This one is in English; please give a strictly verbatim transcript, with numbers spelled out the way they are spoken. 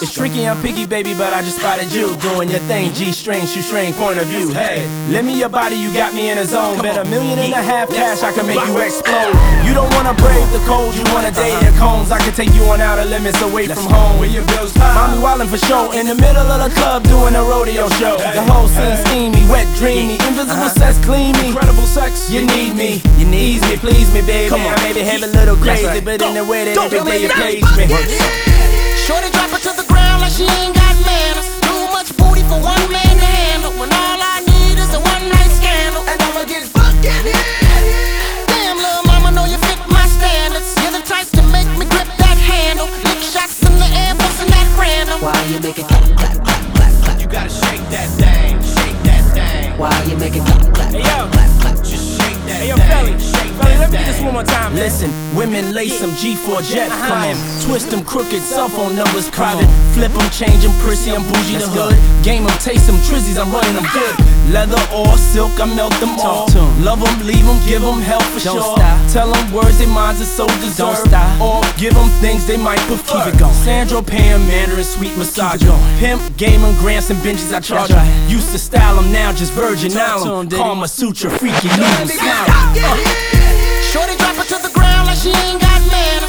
It's tricky, I'm picky, baby, but I just spotted you doing your thing. G-string, shoestring, point of view. Hey, lend me your body, you got me in a zone. Bet a million and a half cash, I can make you explode. You don't wanna brave the cold, you wanna date your cones. I can take you on outer limits away from home. Where your bills high. Mommy wildin' for show in the middle of the club doing a rodeo show. The whole scene steamy, wet, dreamy, invisible sex, clean me. Incredible sex, you need me, you need me, please me, baby. Come on, I may behave a little crazy, but in the way that every day you praise me. Shorty drop her to the ground like she ain't got manners. Too much booty for one man to handle. When all I need is a one night scandal, and I'ma get fucked in here. Damn, little mama, know you fit my standards. You're the type to make me grip that handle. Lick shots in the air, bustin' that random. Why you make it clap, clap, clap, clap, clap? You gotta shake that thing, shake that thing. Why you make it clap, clap, hey, yo. clap, clap, clap? Just shake that hey, yo, thing. Felly, shake Felly, let me thing. get this one more time. Listen, women lace them G four jets. Come on, twist them crooked, cell phone numbers private. Flip them, change them, prissy, I'm bougie the hood. Game them, taste them, trizzies, I'm running them good. Leather or silk, I melt them all. Love them, leave them, give them hell for Don't sure. stop. Tell them words they minds are so deserved. stop. Or give them things they might prefer. Keep it going. Sandro, Pam, Mandarin, sweet massage. going. Pimp, gaming, grants, and benches I charge. That's right. Used to style them, now just Virgin Talk to 'em, Island. Diddy. Karma Sutra, freaky, leave them smiling. Shorty drop her to the ground like she ain't got manners.